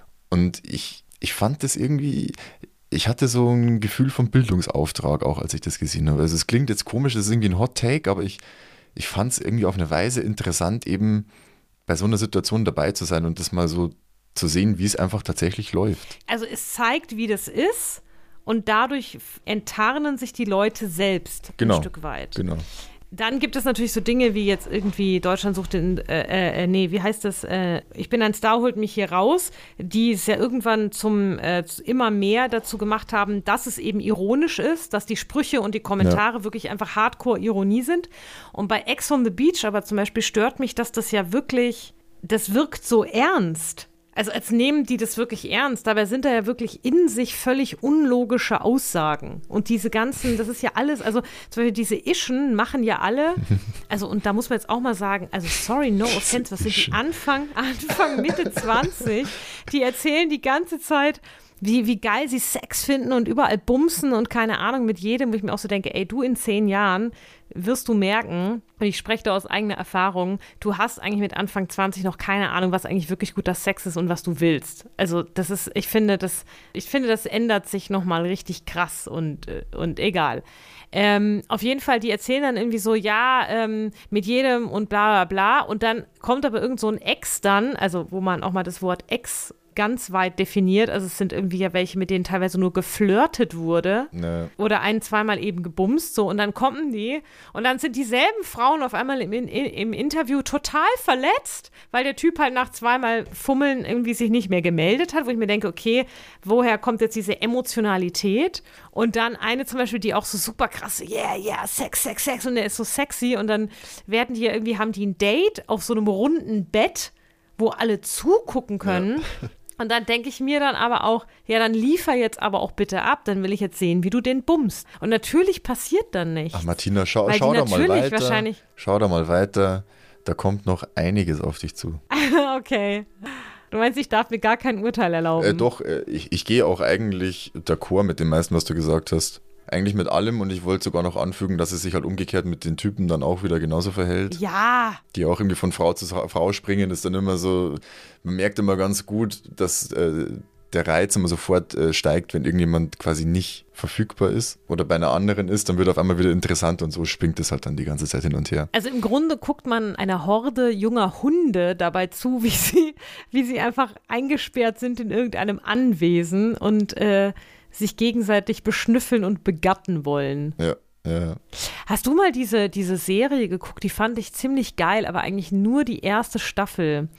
Und ich, ich fand das irgendwie, ich hatte so ein Gefühl vom Bildungsauftrag auch, als ich das gesehen habe. Also es klingt jetzt komisch, das ist irgendwie ein Hot Take, aber ich, ich fand es irgendwie auf eine Weise interessant, eben bei so einer Situation dabei zu sein und das mal so zu sehen, wie es einfach tatsächlich läuft. Also es zeigt, wie das ist und dadurch enttarnen sich die Leute selbst genau, ein Stück weit. Genau. Dann gibt es natürlich so Dinge wie jetzt irgendwie Deutschland sucht den, äh, äh, nee, wie heißt das, äh, ich bin ein Star, holt mich hier raus, die es ja irgendwann zum, äh, immer mehr dazu gemacht haben, dass es eben ironisch ist, dass die Sprüche und die Kommentare ja. wirklich einfach Hardcore-Ironie sind. Und bei Ex on the Beach aber zum Beispiel stört mich, dass das ja wirklich, das wirkt so ernst. Also als nehmen die das wirklich ernst. Dabei sind da ja wirklich in sich völlig unlogische Aussagen. Und diese ganzen, das ist ja alles, also zum Beispiel diese Ischen machen ja alle, also und da muss man jetzt auch mal sagen, also sorry, no offense, was sind die Anfang, Anfang, Mitte zwanzig, die erzählen die ganze Zeit, wie, wie geil sie Sex finden und überall bumsen und keine Ahnung mit jedem, wo ich mir auch so denke, ey, du in zehn Jahren wirst du merken, und ich spreche da aus eigener Erfahrung, du hast eigentlich mit Anfang zwanzig noch keine Ahnung, was eigentlich wirklich guter Sex ist und was du willst. Also das ist, ich finde, das, ich finde, das ändert sich nochmal richtig krass und, und egal. Ähm, auf jeden Fall, die erzählen dann irgendwie so, ja, ähm, mit jedem und bla bla bla und dann kommt aber irgend so ein Ex dann, also wo man auch mal das Wort Ex ganz weit definiert, also es sind irgendwie ja welche, mit denen teilweise nur geflirtet wurde nee. oder ein-, zweimal eben gebumst, so und dann kommen die und dann sind dieselben Frauen auf einmal im, im, im Interview total verletzt, weil der Typ halt nach zweimal Fummeln irgendwie sich nicht mehr gemeldet hat, wo ich mir denke, okay, woher kommt jetzt diese Emotionalität? Und dann eine zum Beispiel, die auch so super krass, yeah, yeah, Sex, Sex, Sex und der ist so sexy und dann werden die irgendwie, haben die ein Date auf so einem runden Bett, wo alle zugucken können. Ja. Und dann denke ich mir dann aber auch, ja, dann liefer jetzt aber auch bitte ab, dann will ich jetzt sehen, wie du den bummst. Und natürlich passiert dann nichts. Ach Martina, schau, schau da mal weiter. Schau da mal weiter. Da kommt noch einiges auf dich zu. Okay. Du meinst, ich darf mir gar kein Urteil erlauben? Äh, doch, äh, ich, ich gehe auch eigentlich d'accord mit dem meisten, was du gesagt hast. Eigentlich mit allem und ich wollte sogar noch anfügen, dass es sich halt umgekehrt mit den Typen dann auch wieder genauso verhält. Ja. Die auch irgendwie von Frau zu Frau springen, ist dann immer so, man merkt immer ganz gut, dass äh, der Reiz immer sofort äh, steigt, wenn irgendjemand quasi nicht verfügbar ist oder bei einer anderen ist, dann wird auf einmal wieder interessant und so springt es halt dann die ganze Zeit hin und her. Also im Grunde guckt man einer Horde junger Hunde dabei zu, wie sie, wie sie einfach eingesperrt sind in irgendeinem Anwesen und äh, sich gegenseitig beschnüffeln und begatten wollen. Ja, ja. Hast du mal diese, diese Serie geguckt? Die fand ich ziemlich geil, aber eigentlich nur die erste Staffel.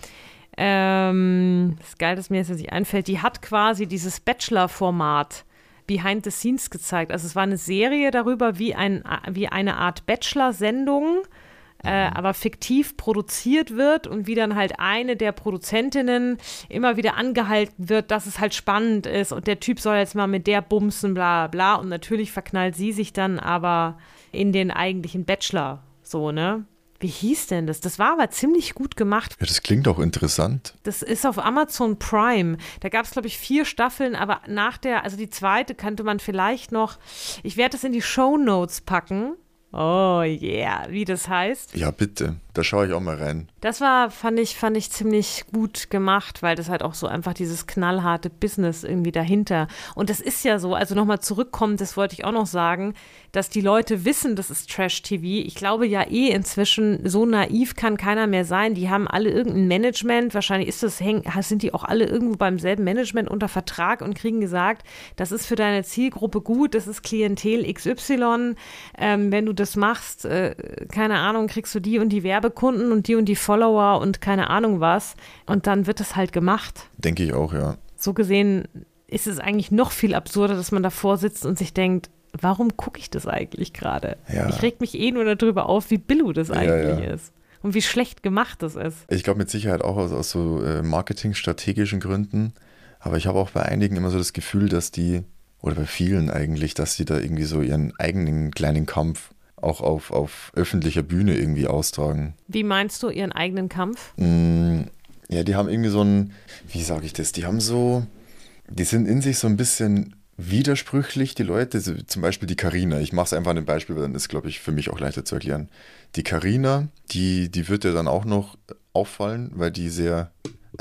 Ähm, das ist geil, dass mir jetzt nicht einfällt. Die hat quasi dieses Bachelor-Format Behind the Scenes gezeigt. Also es war eine Serie darüber, wie, ein, wie eine Art Bachelor-Sendung Äh, aber fiktiv produziert wird und wie dann halt eine der Produzentinnen immer wieder angehalten wird, dass es halt spannend ist und der Typ soll jetzt mal mit der bumsen, bla bla und natürlich verknallt sie sich dann aber in den eigentlichen Bachelor, so, ne? Wie hieß denn das? Das war aber ziemlich gut gemacht. Ja, das klingt auch interessant. Das ist auf Amazon Prime. Da gab es, glaube ich, vier Staffeln, aber nach der, also die zweite könnte man vielleicht noch, ich werde das in die Shownotes packen. Oh yeah, wie das heißt. Ja, bitte. Da schaue ich auch mal rein. Das war, fand ich, fand ich ziemlich gut gemacht, weil das halt auch so einfach dieses knallharte Business irgendwie dahinter. Und das ist ja so, also nochmal zurückkommen, das wollte ich auch noch sagen, dass die Leute wissen, das ist Trash-T V. Ich glaube ja eh inzwischen, so naiv kann keiner mehr sein. Die haben alle irgendein Management, wahrscheinlich ist das, sind die auch alle irgendwo beim selben Management unter Vertrag und kriegen gesagt, das ist für deine Zielgruppe gut, das ist Klientel X Y. Ähm, wenn du das machst, äh, keine Ahnung, kriegst du die und die Werbekunden und die und die Follower und keine Ahnung was. Und dann wird es halt gemacht. Denke ich auch, ja. So gesehen ist es eigentlich noch viel absurder, dass man davor sitzt und sich denkt, warum gucke ich das eigentlich gerade? Ja. Ich reg mich eh nur darüber auf, wie billo das eigentlich ja, ja. ist. Und wie schlecht gemacht das ist. Ich glaube mit Sicherheit auch aus, aus so äh, marketingstrategischen Gründen. Aber ich habe auch bei einigen immer so das Gefühl, dass die, oder bei vielen eigentlich, dass die da irgendwie so ihren eigenen kleinen Kampf auch auf, auf öffentlicher Bühne irgendwie austragen. Wie meinst du ihren eigenen Kampf? Mm, ja, die haben irgendwie so ein, wie sage ich das, die haben so, die sind in sich so ein bisschen widersprüchlich, die Leute. So, zum Beispiel die Carina. Ich mache es einfach an dem Beispiel, weil dann ist, glaube ich, für mich auch leichter zu erklären. Die Carina, die, die wird dir dann auch noch auffallen, weil die sehr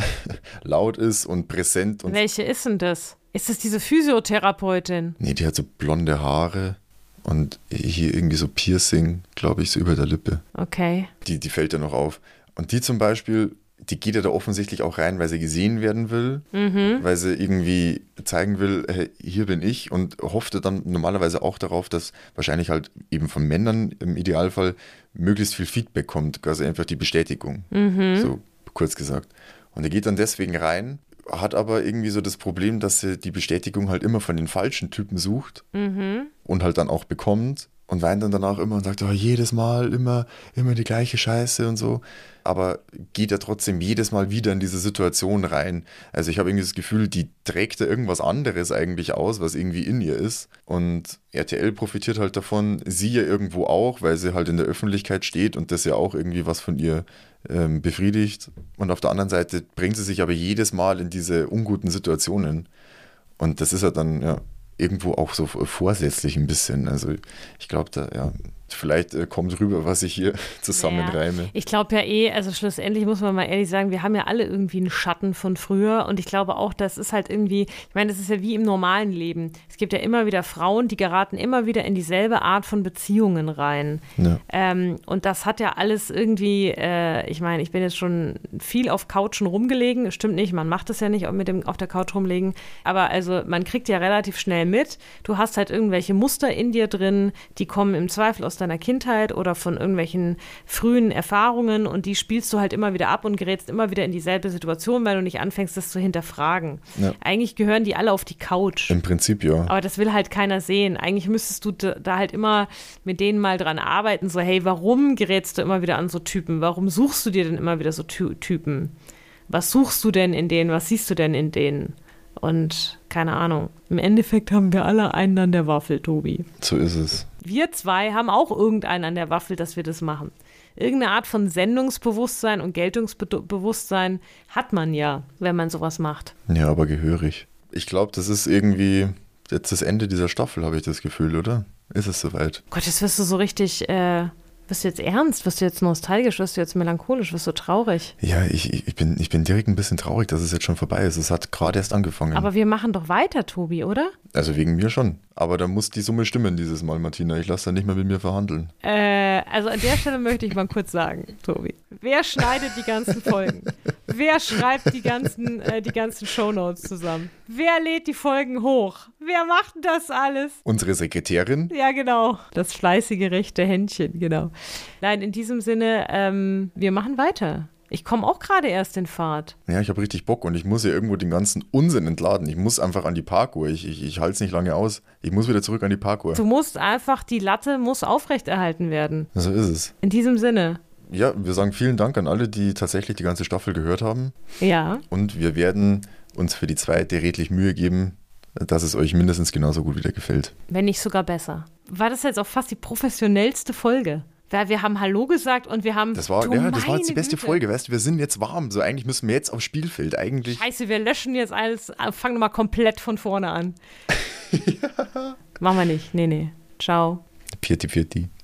laut ist und präsent. Und Welche ist denn das? Ist das diese Physiotherapeutin? nee, die hat so blonde Haare und hier irgendwie so Piercing, glaube ich, so über der Lippe. Okay. Die, die fällt ja noch auf. Und die zum Beispiel, die geht ja da offensichtlich auch rein, weil sie gesehen werden will, Mhm. weil sie irgendwie zeigen will, hey, hier bin ich, und hoffte dann normalerweise auch darauf, dass wahrscheinlich halt eben von Männern im Idealfall möglichst viel Feedback kommt, also einfach die Bestätigung, Mhm. so kurz gesagt. Und er geht dann deswegen rein, hat aber irgendwie so das Problem, dass er die Bestätigung halt immer von den falschen Typen sucht Mhm. und halt dann auch bekommt und weint dann danach immer und sagt, oh, jedes Mal immer, immer die gleiche Scheiße und so. Aber geht ja trotzdem jedes Mal wieder in diese Situation rein. Also ich habe irgendwie das Gefühl, die trägt da irgendwas anderes eigentlich aus, was irgendwie in ihr ist. Und R T L profitiert halt davon, sie ja irgendwo auch, weil sie halt in der Öffentlichkeit steht und das ja auch irgendwie was von ihr ähm, befriedigt. Und auf der anderen Seite bringt sie sich aber jedes Mal in diese unguten Situationen. Und das ist ja dann ja irgendwo auch so vorsätzlich ein bisschen. Also ich glaube, da, ja, vielleicht äh, kommt rüber, was ich hier zusammenreime. Ja, ich glaube ja eh, also schlussendlich muss man mal ehrlich sagen, wir haben ja alle irgendwie einen Schatten von früher und ich glaube auch, das ist halt irgendwie, ich meine, das ist ja wie im normalen Leben. Es gibt ja immer wieder Frauen, die geraten immer wieder in dieselbe Art von Beziehungen rein. Ja. Ähm, und das hat ja alles irgendwie, äh, ich meine, ich bin jetzt schon viel auf Couchen rumgelegen, stimmt nicht, man macht das ja nicht mit dem auf der Couch rumlegen, aber also man kriegt ja relativ schnell mit, du hast halt irgendwelche Muster in dir drin, die kommen im Zweifel aus deiner Kindheit oder von irgendwelchen frühen Erfahrungen und die spielst du halt immer wieder ab und gerätst immer wieder in dieselbe Situation, weil du nicht anfängst, das zu hinterfragen. Ja. Eigentlich gehören die alle auf die Couch. Im Prinzip ja. Aber das will halt keiner sehen. Eigentlich müsstest du da halt immer mit denen mal dran arbeiten, so hey, warum gerätst du immer wieder an so Typen? Warum suchst du dir denn immer wieder so Ty- Typen? Was suchst du denn in denen? Was siehst du denn in denen? Und keine Ahnung. Im Endeffekt haben wir alle einen an der Waffel, Tobi. So ist es. Wir zwei haben auch irgendeinen an der Waffel, dass wir das machen. Irgendeine Art von Sendungsbewusstsein und Geltungsbewusstsein hat man ja, wenn man sowas macht. Ja, aber gehörig. Ich glaube, das ist irgendwie jetzt das Ende dieser Staffel, habe ich das Gefühl, oder? Ist es soweit? Gott, jetzt wirst du so richtig, äh, wirst du jetzt ernst, wirst du jetzt nostalgisch, wirst du jetzt melancholisch, wirst du traurig. Ja, ich, ich, bin, ich bin direkt ein bisschen traurig, dass es jetzt schon vorbei ist. Es hat gerade erst angefangen. Aber wir machen doch weiter, Tobi, oder? Also wegen mir schon. Aber da muss die Summe stimmen dieses Mal, Martina. Ich lasse da nicht mehr mit mir verhandeln. Äh, also an der Stelle möchte ich mal kurz sagen, Tobi. Wer schneidet die ganzen Folgen? Wer schreibt die ganzen, äh, die ganzen Shownotes zusammen? Wer lädt die Folgen hoch? Wer macht denn das alles? Unsere Sekretärin? Ja, genau. Das fleißige rechte Händchen, genau. Nein, in diesem Sinne, ähm, wir machen weiter. Ich komme auch gerade erst in Fahrt. Ja, ich habe richtig Bock und ich muss ja irgendwo den ganzen Unsinn entladen. Ich muss einfach an die Parkour. Ich, ich, ich halte es nicht lange aus. Ich muss wieder zurück an die Parkour. Du musst einfach, die Latte muss aufrechterhalten werden. So ist es. In diesem Sinne. Ja, wir sagen vielen Dank an alle, die tatsächlich die ganze Staffel gehört haben. Ja. Und wir werden uns für die zweite redlich Mühe geben, dass es euch mindestens genauso gut wieder gefällt. Wenn nicht sogar besser. War das jetzt auch fast die professionellste Folge? Weil wir haben Hallo gesagt und wir haben. Das war, du ja, das war jetzt die meine beste Güte. Folge, weißt du, wir sind jetzt warm. So, eigentlich müssen wir jetzt aufs Spielfeld. Eigentlich. Scheiße, wir löschen jetzt alles. Fangen wir mal komplett von vorne an. Ja. Machen wir nicht. Nee, nee. Ciao. Pirti, pirti.